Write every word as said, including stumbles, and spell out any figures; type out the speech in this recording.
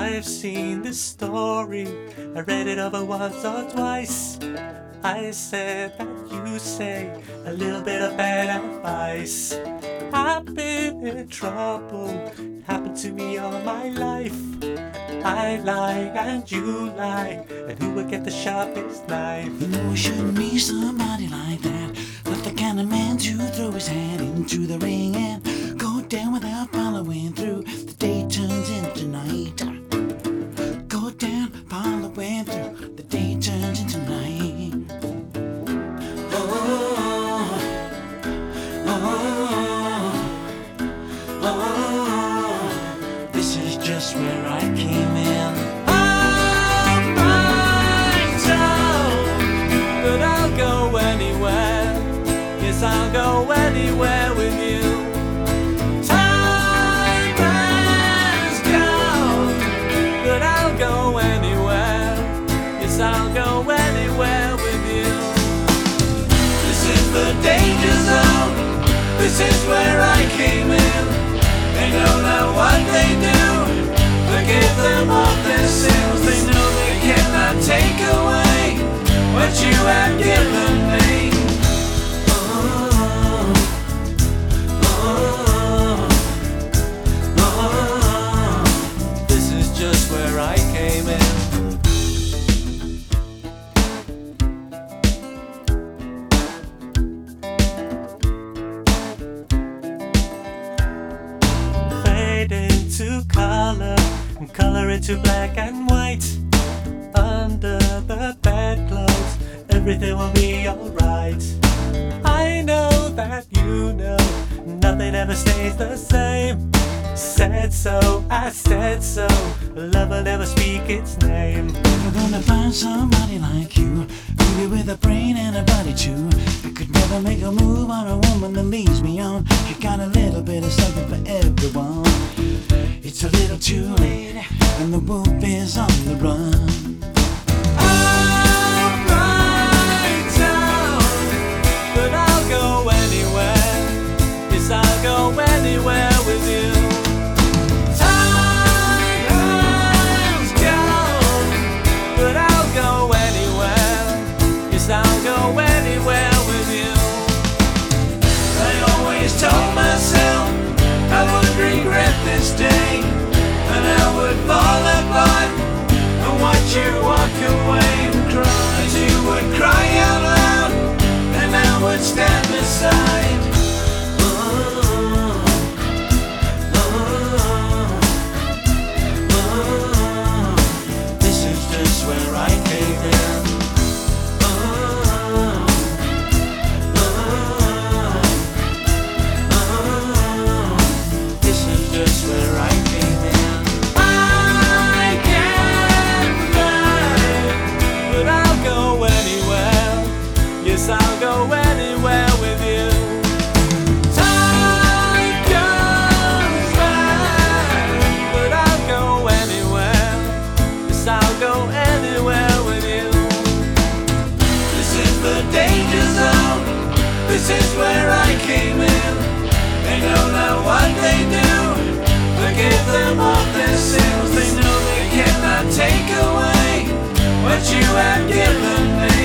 I've seen this story, I read it over once or twice. I said that you say a little bit of bad advice. I've been in trouble, it happened to me all my life. I lie and you lie, and who will get the sharpest knife? You know it shouldn't be somebody like that, not the kind of man to throw his hat into the ring and go down without following through. The day turns into night. Go down, following through. The day turns into night. Oh, oh, oh, oh. This is just where I came in. I'm right down, but I'll go anywhere. Yes, I'll go anywhere with you. Time has gone, but I'll go anywhere. Yes, I'll go anywhere with you. This is the danger zone. This is where I came in. They don't know what they do. Forgive them of their sins. They know they cannot take away what you have given me. Oh, oh, oh. This is just where I came in. Fade into color, and color into black and white. Under the bedclothes, everything will be alright. I know that you know nothing ever stays the same. Said so, I said so. Love will never speak its name. If you're gonna find somebody like you, maybe with a brain and a body too, you could never make a move on a woman that leads me on. You got a little bit of something for everyone. It's a little too late, and the wolf is on the run. I'm right down, but I'll go anywhere. Yes, I'll go anywhere with you. Time has gone, but I'll go anywhere. Yes, I'll go anywhere with you. I always told myself I would regret this day, and I would fall apart and watch you walk away and cry. As you would cry out loud, and I would stand beside. Oh, oh, oh. This is just where I came in. Oh, oh, oh. This is just where I came in. I can't fly, but I'll go anywhere. Yes, I'll go anywhere with you. Time goes by, but I'll go anywhere. Yes, I'll go anywhere with you. This is the danger zone. This is where I came in. They don't know what they do. Forgive them of their sins. They know they cannot take away what you have given me.